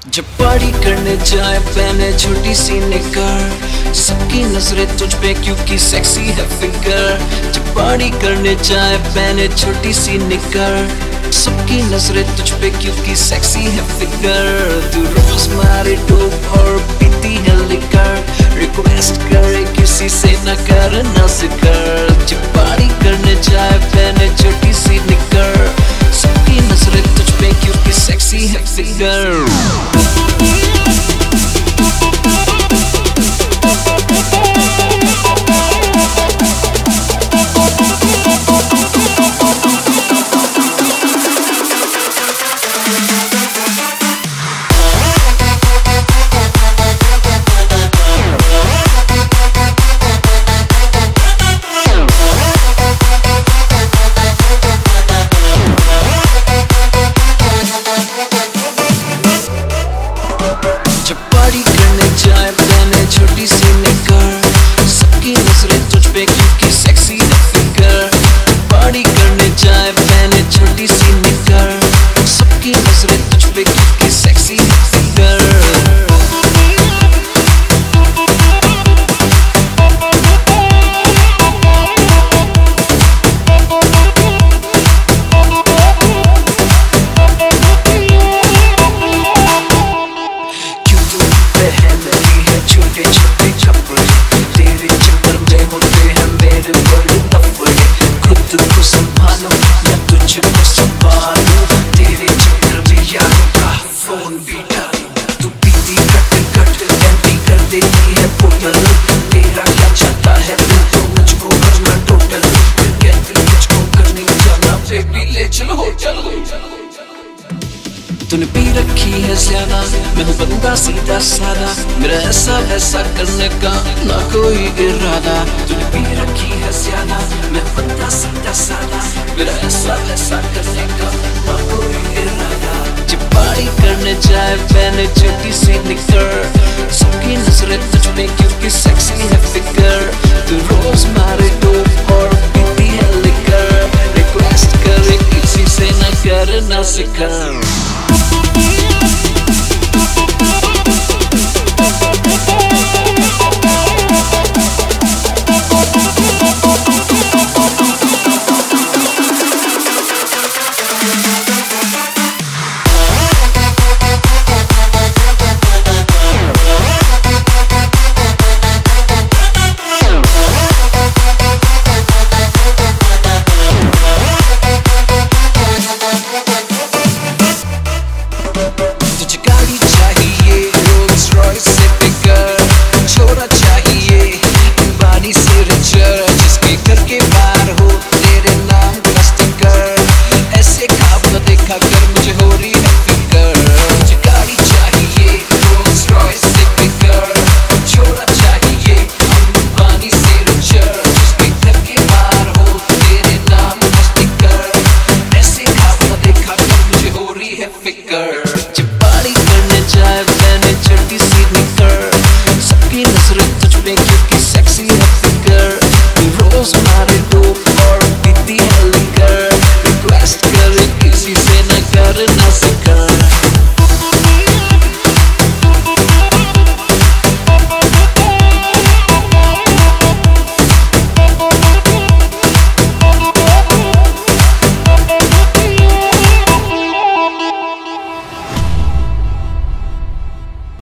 जब पार्टी करने जाए पहने छोटी सी निकर, सबकी नजरें तुझ पे क्योंकि सेक्सी है फिगर। जब पार्टी करने जाए पहने छोटी सी निकर, सबकी नजरें तुझ पे क्योंकि सेक्सी है फिगर। तू रोज मारे डोप और पीती है लिकर, रिक्वेस्ट करे किसी से न कर न सिकर। जब पार्टी करने जाए पहने छोटी सी निकर, सबकी नजरें तुझ पे क्योंकि सेक्सी है फिगर। पार्टी करने जाए पहने छोटी सी निकर, सबकी नजरें तुझ पे क्योंकि सेक्सी है फिगर। पार्टी करने जाए पहने छोटी सी निकर, सबकी नजरें तुझ पे क्योंकि सेक्सी है फिगर। छोटे छोटे छप्पड़ तेरे चक्कर में होते हैं मेरे बड़े तफड़े। खुद को संभालो या तुझको संभालो, तेरे चक्कर में यारों का फोन भी डालो। तू पीती कट कट एंटी कर देती है बोतल, तेरा क्या चाहता है दिल तो मुझको करना टोटल। कहती मुझको करनी जाना बेबी ले चलो होटल। तूने पी रखी है ज्यादा, मैं हूँ बंदा सीधा सादा, मेरा ऐसा करने का ना कोई इरादा। तूने पी रखी है ज्यादा, मैं हूँ बंदा सीधा सादा, मेरा ऐसा करने का ना कोई इरादा। जब पार्टी करने जाए पहने छोटी सी निकर, सबकी नजरें तुझ पे क्योंकि सेक्सी है फिगर। तू रोज मारे डोप और पीती है लिकर, रिक्वेस्ट करे किसी से न कर न सिकर।